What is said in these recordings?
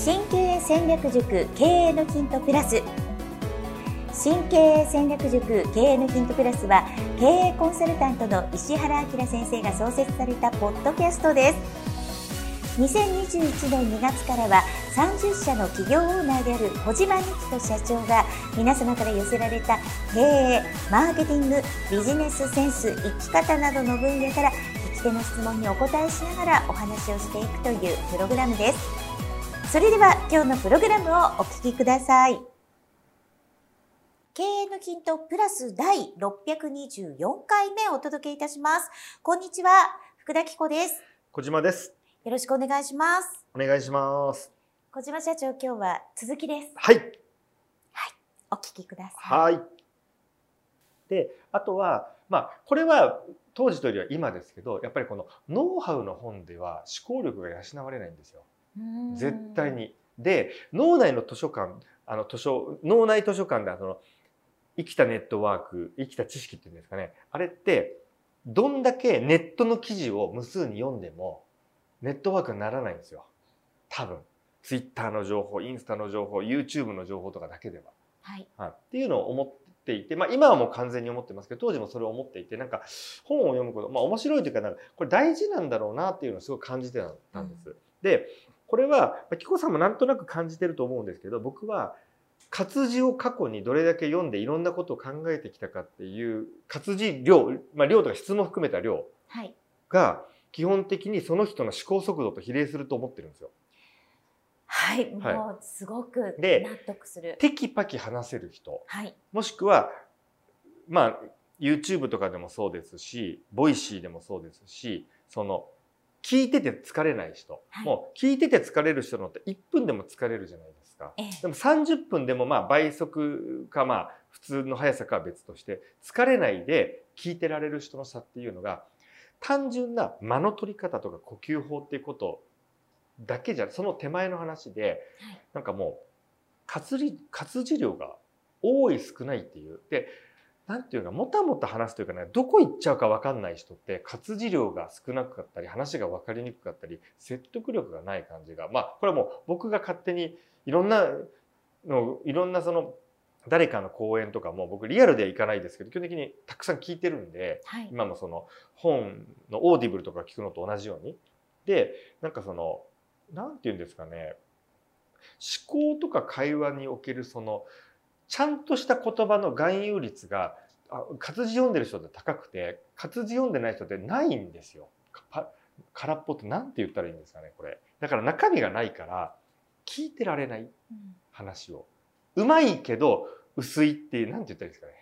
新経営戦略塾経営のヒントプラス。新経営戦略塾経営のヒントプラスは、経営コンサルタントの石原明先生が創設されたポッドキャストです。2021年2月からは30社の企業オーナーである小島美希と社長が、皆様から寄せられた経営、マーケティング、ビジネスセンス、生き方などの分野から聞き手の質問にお答えしながらお話をしていくというプログラムです。それでは今日のプログラムをお聞きください。経営のヒントプラス第624回目をお届けいたします。こんにちは、福田紀子です。 小島です。 よろしくお願いします。 お願いします。 小島社長、今日は続きです。 はい。 はい、お聞きください。 はい。で、あとは、これは当時というよりは今ですけど、やっぱりこのノウハウの本では思考力が養われないんですよ。絶対に。で、脳内の図書館、脳内図書館で生きたネットワーク、生きた知識っていうんですかね。あれって、どんだけネットの記事を無数に読んでも、ネットワークにならないんですよ。多分。Twitter の情報、インスタの情報、YouTube の情報とかだけでは。 はい。 っていうのを思っていて、今はもう完全に思ってますけど、当時もそれを思っていて、なんか本を読むこと、面白いというか、なんかこれ大事なんだろうなっていうのをすごく感じてたんです。で、これは、紀子さんもなんとなく感じてると思うんですけど、僕は活字を過去にどれだけ読んでいろんなことを考えてきたかっていう活字量、量とか質も含めた量が基本的にその人の思考速度と比例すると思ってるんですよ。 はい、もうすごく納得する。 テキパキ話せる人、 はい、 もしくはYouTube とかでもそうですし、ボイシーでもそうですし、聞いてて疲れない人、もう聞いてて疲れる人のって1分でも疲れるじゃないですか。でも30分でも倍速か普通の速さかは別として、疲れないで聞いてられる人の差っていうのが、単純な間の取り方とか呼吸法っていうことだけじゃ、その手前の話で、なんかもう活字量が多い少ないっていう。で、なんていうか、もたもた話すというかね、どこ行っちゃうか分かんない人って、活字量が少なかったり、話が分かりにくかったり、説得力がない感じが、これはもう僕が勝手にいろんな誰かの講演とかも僕リアルでは行かないですけど、基本的にたくさん聞いてるんで、今も本のオーディブルとか聞くのと同じように。で、なんかなんていうんですかね、思考とか会話におけるちゃんとした言葉の含有率が活字読んでる人って高くて、活字読んでない人ってないんですよ。空っぽってなんて言ったらいいんですかね、これ。だから中身がないから聞いてられない話を。うまいけど薄いっていう、なんて言ったらいいですかね。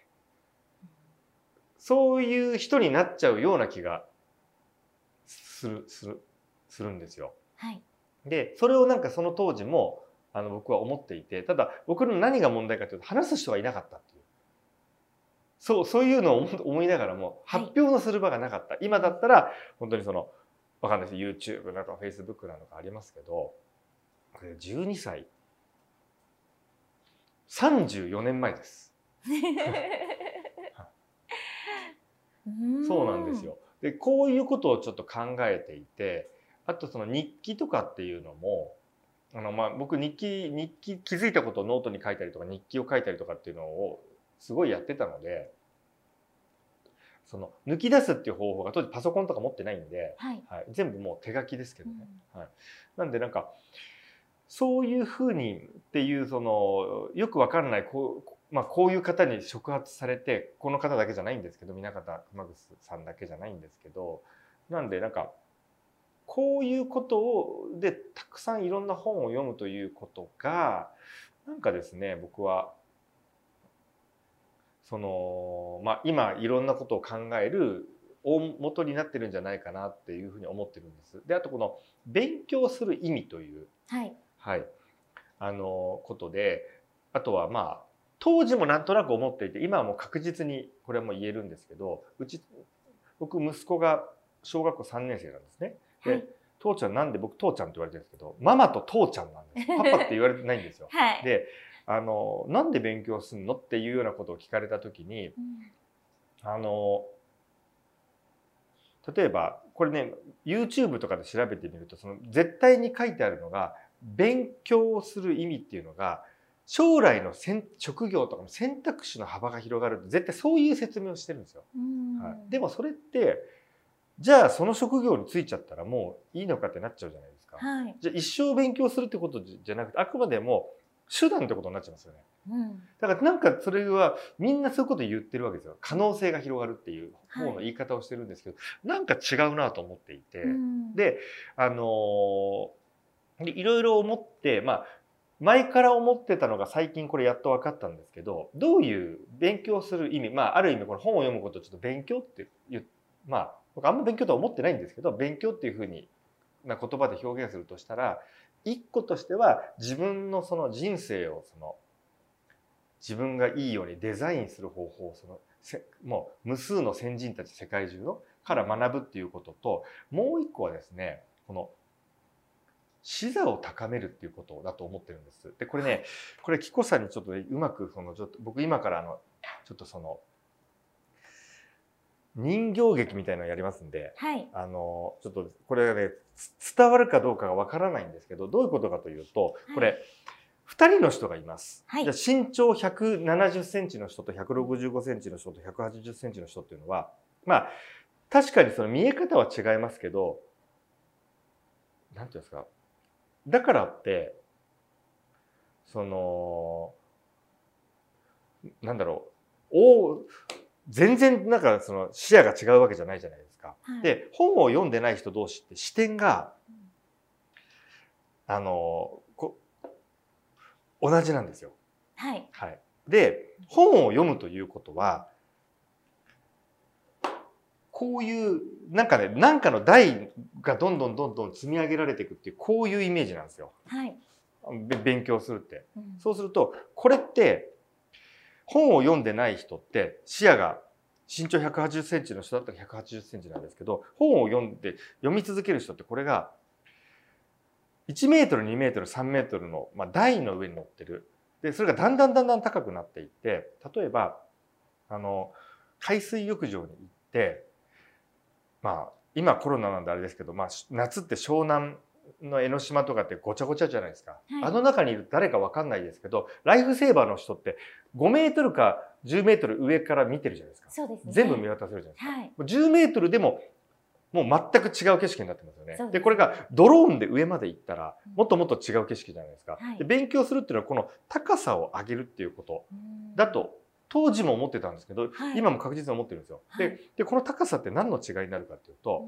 そういう人になっちゃうような気がするんですよ。 はい。で、 それをなんかその当時も僕は思っていて、ただ僕の何が問題かというと、話す人がいなかったっていう。そういうのを思いながらも発表のする場がなかった。今だったら本当にわかんないです。YouTube なんか Facebook なのかありますけど、これ12歳、34年前です。そうなんですよ。で、こういうことをちょっと考えていて、あと日記とかっていうのも、僕日記気づいたことをノートに書いたりとか日記を書いたりとかっていうのをすごいやってたので、抜き出すっていう方法が当時パソコンとか持ってないんで、全部もう手書きですけどね。なんでなんかそういうふうにっていうよくわからないこういう方に触発されて、この方だけじゃないんですけど、南方熊楠さんだけじゃないんですけど、なんでなんかこういうことでたくさんいろんな本を読むということがなんかですね、僕は今いろんなことを考える大元になってるんじゃないかなっていうふうに思ってるんです。で、あとこの勉強する意味という、ことで、あとは当時もなんとなく思っていて、今はもう確実にこれはもう言えるんですけど、僕息子が小学校3年生なんですね。で、父ちゃんなんで、僕父ちゃんって言われてるんですけど、ママと父ちゃんなんです。パパって言われてないんですよ。で、なんで勉強するのっていうようなことを聞かれた時に、例えばこれね、YouTube とかで調べてみると、絶対に書いてあるのが、 勉強する意味っていうのが将来の職業とかの選択肢の幅が広がるって絶対そういう説明をしてるんですよ。はい、でもそれってじゃあその職業に就いちゃったらもういいのかってなっちゃうじゃないですか。 はい、 じゃあ一生勉強するってことじゃなくてあくまでも手段ってことになっちゃいますよね。だからなんかそれはみんなそういうこと言ってるわけですよ。可能性が広がるっていう方の言い方をしてるんですけど、なんか違うなと思っていて、でいろいろ思って、まあ前から思ってたのが最近これやっと分かったんですけど、どういう勉強する意味、まあある意味この本を読むことをちょっと勉強ってまあ僕あんま勉強とは思ってないんですけど、勉強っていうふうにな言葉で表現するとしたら、一個としては自分のその人生を自分がいいようにデザインする方法をもう無数の先人たち世界中のから学ぶっていうことと、もう一個はですね、この視座を高めるっていうことだと思ってるんです。でこれね、これ紀子さんにちょっとうまくちょっと僕今からちょっと人形劇みたいなのをやりますんで、 はい、 ちょっとこれがね伝わるかどうかがわからないんですけど、どういうことかというと、これ、2人の人がいます。はい、じゃあ身長170センチの人と165センチの人と180センチの人っていうのは、まあ確かにその見え方は違いますけど、なんていうんですか、だからってなんだろう、全然なんか視野が違うわけじゃないじゃないですか。はい、で本を読んでない人同士って視点が同じなんですよ。 はい。 はい。で本を読むということはこういうなんかの台がどんどん積み上げられていくっていうこういうイメージなんですよ。 はい。 勉強するって。そうするとこれって本を読んでない人って視野が身長180センチの人だったら180センチなんですけど、本を読み続ける人ってこれが1メートル2メートル3メートルの、台の上に乗ってる。でそれがだんだん高くなっていって、例えば海水浴場に行って、今コロナなんであれですけど、夏って湘南の江ノ島とかってごちゃごちゃじゃないですか。はい、あの中にいる誰か分かんないですけど、ライフセーバーの人って5メートルか10メートル上から見てるじゃないですか。 そうですね、 全部見渡せるじゃないですか。 はい、 10メートルでももう全く違う景色になってますよね。でこれがドローンで上まで行ったらもっともっと違う景色じゃないですか。で勉強するっていうのはこの高さを上げるっていうことだと当時も思ってたんですけど、今も確実に思ってるんですよ。でこの高さって何の違いになるかっていうと、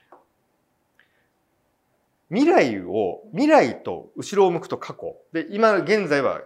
未来と後ろを向くと過去で、今現在は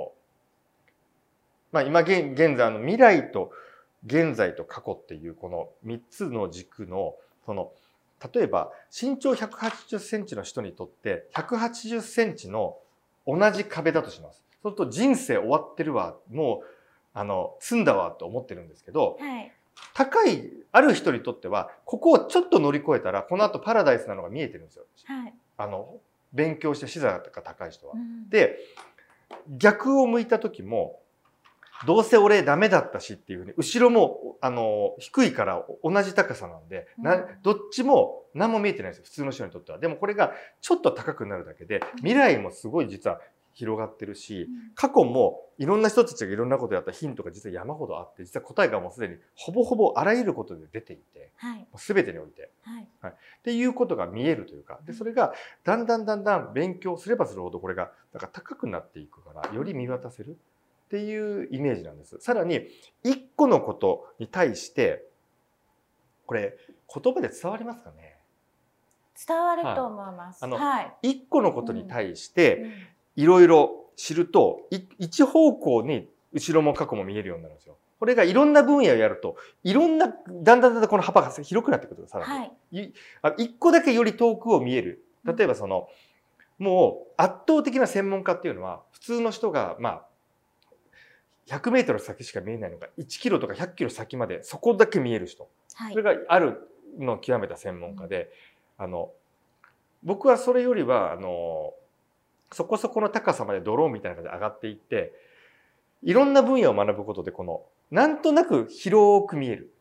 今現在未来と現在と過去っていうこの3つの軸の例えば身長180センチの人にとって180センチの同じ壁だとします。そうすると人生終わってるわ、もう済んだわと思ってるんですけど、はい、ある人にとってはここをちょっと乗り越えたらこの後パラダイスなのが見えてるんですよ。はい、勉強して視座が高い人は。で逆を向いた時もどうせ俺ダメだったしっていうふうに後ろも低いから同じ高さなんで、どっちも何も見えてないんですよ、普通の人にとっては。でもこれがちょっと高くなるだけで未来もすごい実は広がってるし、過去もいろんな人たちがいろんなことやったヒントが実は山ほどあって、実は答えがもうすでにほぼほぼあらゆることで出ていて、はい、全てにおいて、はいはい、っていうことが見えるというか、でそれがだんだん勉強すればするほどこれがだから高くなっていくからより見渡せるっていうイメージなんです。さらに一個のことに対してこれ言葉で伝わりますかね？ 伝わると思います。 一個のことに対していろいろ知ると一方向に後ろも過去も見えるようになるんですよ。これがいろんな分野をやるとだんだんこの幅が広くなってくる。さらに一個だけより遠くを見える。例えばもう圧倒的な専門家っていうのは普通の人が100メートル先しか見えないのが1キロとか100キロ先までそこだけ見える人、それがあるのを極めた専門家で、僕はそれよりはそこそこの高さまでドローンみたいな感じで上がっていっていろんな分野を学ぶことでなんとなく広く見える、はい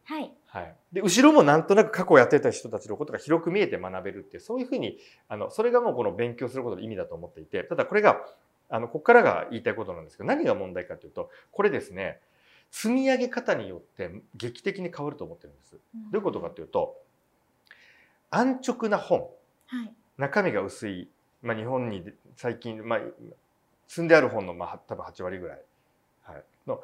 はい、で後ろもなんとなく過去やってた人たちのことが広く見えて学べるっていう、そういうふうにそれがもうこの勉強することの意味だと思っていて、ただこれがここからが言いたいことなんですけど、何が問題かというと、これですね、積み上げ方によって劇的に変わると思ってるんです。どういうことかというと、安直な本、はい、中身が薄い、日本に最近、積んである本の多分8割ぐらい、はい、の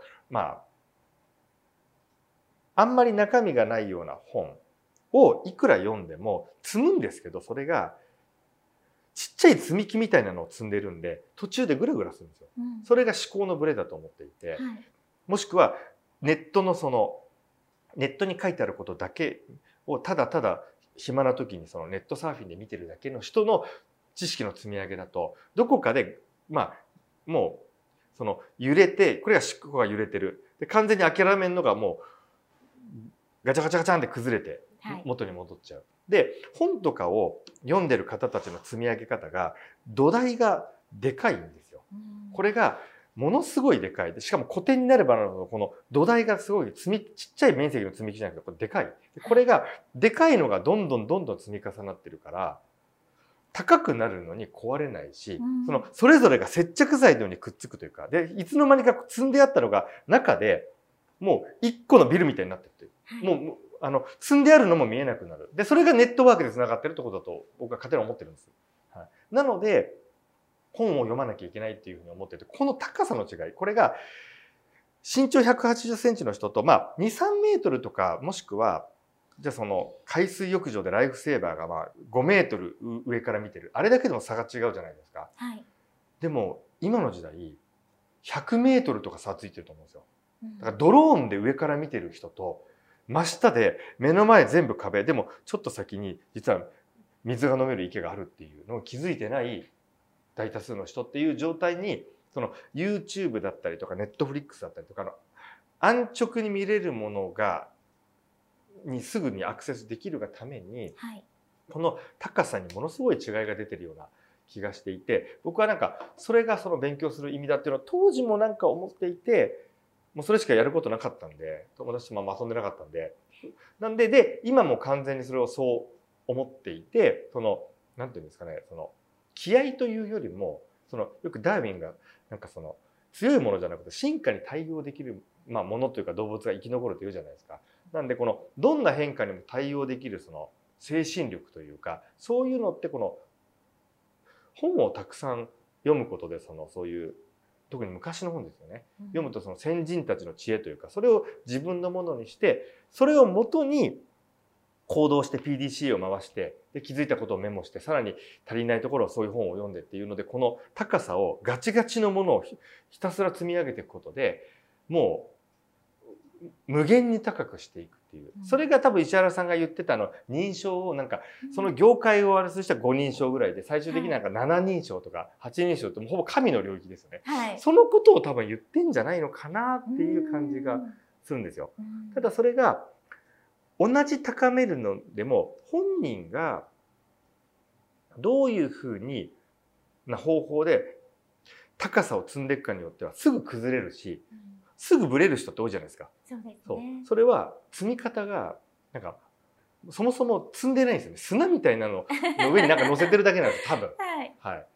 あんまり中身がないような本をいくら読んでも積むんですけど、それがちっちゃい積み木みたいなのを積んでるんで、途中でグラグラするんですよ。それが思考のブレだと思っていて、はい、もしくはネットに書いてあることだけをただただ暇な時にネットサーフィンで見てるだけの人の知識の積み上げだと、どこかでもう揺れて、これが思考が揺れてる。で完全に諦めるのがもうガチャガチャガチャンって崩れて元に戻っちゃう。はい、で本とかを読んでる方たちの積み上げ方が土台がでかいんですよ。これがものすごいでかい。しかも古典になればなるほどこの土台がすごいちっちゃい面積の積み木じゃなくてこれでかい。これがでかいのがどんどん積み重なってるから高くなるのに壊れないし、それぞれが接着剤のようにくっつくというか、でいつの間にか積んであったのが中でもう一個のビルみたいになってるっていう。もう積んであるのも見えなくなる。でそれがネットワークでつながってるってことだと僕は勝手に思ってるんです。はい、なので本を読まなきゃいけないっていうふうに思ってて、この高さの違い、これが身長180センチの人と2、3メートルとか、もしくはじゃあ海水浴場でライフセーバーが5メートル上から見てる、あれだけでも差が違うじゃないですか。はい、でも今の時代100メートルとか差ついてると思うんですよ。だからドローンで上から見てる人と真下で目の前全部壁でもちょっと先に実は水が飲める池があるっていうのを気づいてない大多数の人っていう状態に、YouTube だったりとか Netflix だったりとか安直に見れるものにすぐにアクセスできるがために、はい、この高さにものすごい違いが出てるような気がしていて、僕はそれが勉強する意味だっていうのは当時も思っていて、もうそれしかやることなかったんで、友達と遊んでなかったんで、で今も完全にそれをそう思っていて、なんていうんですかね、気合というよりもよくダーウィンが強いものじゃなくて進化に対応できるものというか動物が生き残るというじゃないですか。なんでどんな変化にも対応できる精神力というか、そういうのって本をたくさん読むことでそういう特に昔の本ですよね、読むと先人たちの知恵というか、それを自分のものにして、それをもとに行動して PDCA を回して、で気づいたことをメモして、さらに足りないところはそういう本を読んでっていうので、この高さをガチガチのものをひたすら積み上げていくことでもう無限に高くしていくっていう、それが多分石原さんが言ってた認証をその業界をあれとしたら5認証ぐらいで、最終的に7認証とか8認証ってもうほぼ神の領域ですよね。はい、そのことを多分言ってんじゃないのかなっていう感じがするんですよ。ただそれが同じ高めるのでも本人がどういうふうな方法で高さを積んでいくかによってはすぐ崩れるし、すぐブレる人って多いじゃないですか。そうですね。それは積み方がそもそも積んでないんですよね。砂みたいなのの上に乗せてるだけなんです多分。はい。はい。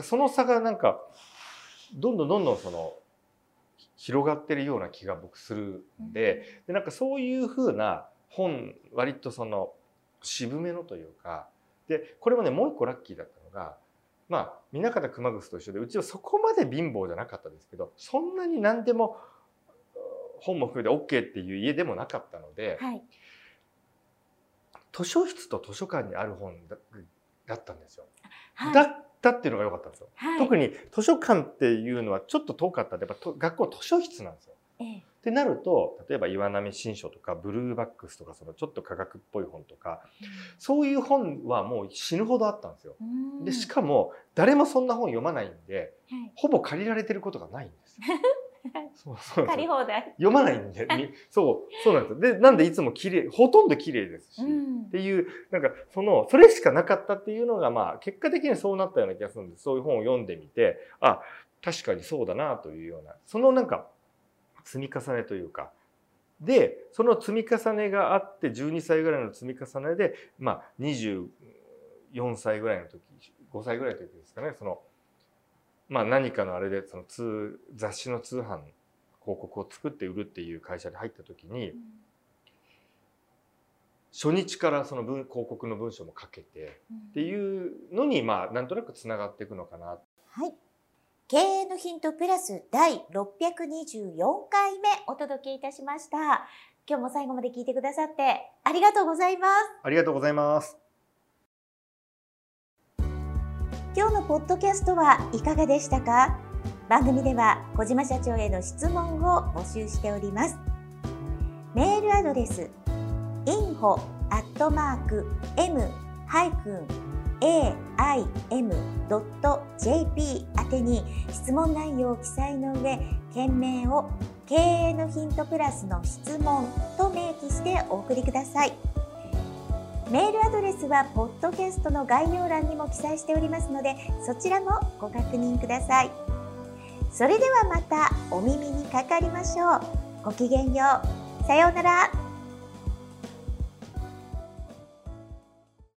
その差がどんどん広がってるような気が僕するんで、そういうふうな本、割と渋めのというか、でこれもね、もう一個ラッキーだったのが、南方熊楠と一緒で、うちはそこまで貧乏じゃなかったですけど、そんなに何でも本も含めて OK っていう家でもなかったので、はい、図書室と図書館にある本だったんですよ。はい、だったっていうのが良かったんですよ。はい、特に図書館っていうのはちょっと遠かったんで、やっぱ学校図書室なんですよ。ってなると、例えば岩波新書とかブルーバックスとかちょっと科学っぽい本とか、そういう本はもう死ぬほどあったんですよ。でしかも誰もそんな本読まないんで、ほぼ借りられてることがないんですよ。そう借り放題読まないんで、そうなんですよ。でなんでいつも綺麗、ほとんど綺麗ですし、っていうそれしかなかったっていうのが結果的にそうなったような気がするんです。そういう本を読んでみて、確かにそうだなというような、積み重ねというか、 でその積み重ねがあって12歳ぐらいの積み重ねで、24歳ぐらいの時5歳ぐらいの時ですかね、何かのあれで雑誌の通販広告を作って売るっていう会社に入った時に、初日からその広告の文章も書けてっていうのになんとなくつながっていくのかな。 はい。経営のヒントプラス第624回目お届けいたしました。今日も最後まで聞いてくださってありがとうございます。 ありがとうございます。 今日のポッドキャストはいかがでしたか？番組では小島社長への質問を募集しております。メールアドレスinfo@m-aim.jp 宛てに質問内容を記載の上、件名を経営のヒントプラスの質問と明記してお送りください。メールアドレスはポッドキャストの概要欄にも記載しておりますので、そちらもご確認ください。それではまたお耳にかかりましょう。ごきげんよう。さようなら。